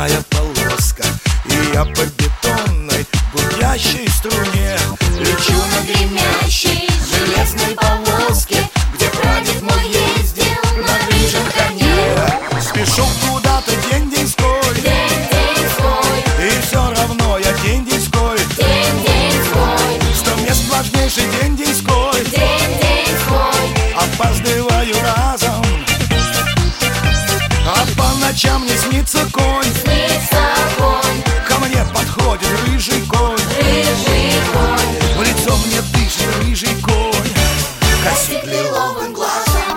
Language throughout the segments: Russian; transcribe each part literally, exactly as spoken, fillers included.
золотая полоска, и я по бетонной гудящей струне лечу на гремящей железной повозке, где прадед мой ездил на рыжем коне. Спешу куда-то день-деньской, день-деньской, и все равно я день-деньской, день-деньской, сто мест важнейший день-деньской, день-деньской, опаздываю разом, а по ночам мне снится конь. снится конь, Ко мне подходит рыжий конь, рыжий конь, в лицо мне дышит рыжий конь, косит лиловым глазом.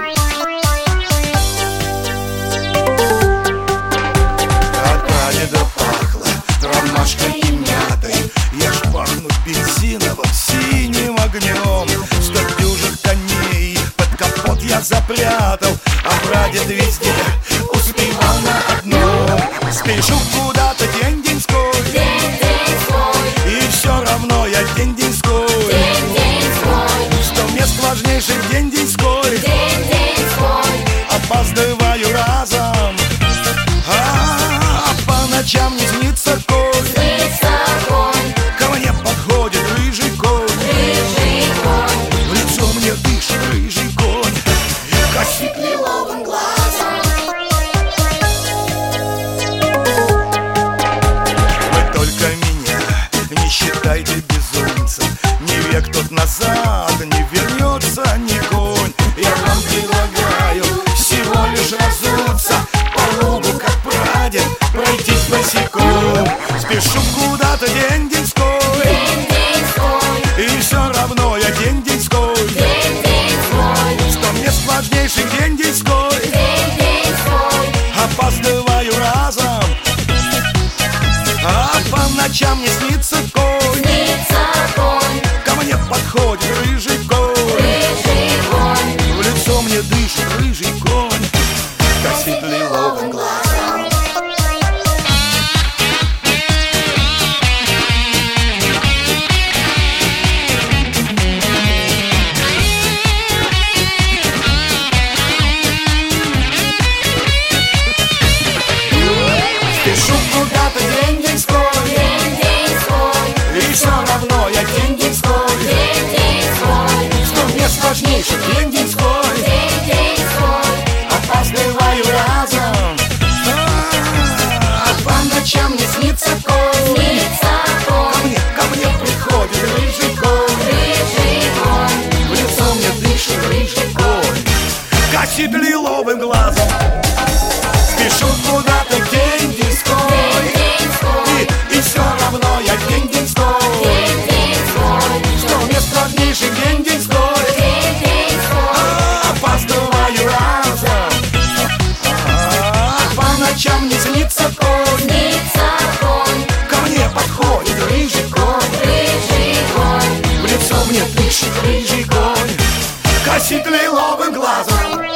От прадеда пахло ромашкой и мятой, я ж пахну бензиновым синим огнем. Сто дюжих коней под капот я запрятал, а прадед везде успевал на одном. Спешу куда-то день-деньской, День-деньской, и все равно я день-деньской, день-деньской, сто мест важнейший день-деньской, день-деньской, опаздываю разом, а, а по ночам не снится конь. снится конь, Ко мне подходит рыжий конь, рыжий конь, в лицо мне дышит рыжий конь, косит лиловым глазом. Вы только меня не считайте безумцем, ни век тот назад не вернется ни конь. Я вам предлагаю всего лишь разуться по лугу, как прадед, пройтись босиком. Спешу куда-то день-деньской, День-деньской, и все равно я день-деньской, день-деньской, сто мест важнейший день-деньской, день-деньской, опаздываю разом, а по ночам не снится конь. снится конь, Ко мне подходит рыжий конь, рыжий конь, в лицо мне дышит рыжий конь, косит лиловым глазом. Спешу куда-то день-деньской, день-деньской, и все равно я день-деньской, день-деньской, сто мест важнейших день-деньской, день-деньской, опаздываю разом, а по ночам не снится конь. снится Ко конь, мне, ко мне приходит рыжий конь, рыжий конь, в лицо мне дышит рыжий конь, косит лиловым глазом. Спешу куда-то день-деньской, день-деньской, и, и все равно я день-деньской, день-деньской, сто мест важнейший день-деньской, день-деньской, а, опаздываю разом, а, по ночам не снится конь. снится конь, Ко мне подходит рыжий конь, рыжий конь, в лицо мне дышит рыжий конь, косит лиловым глазом.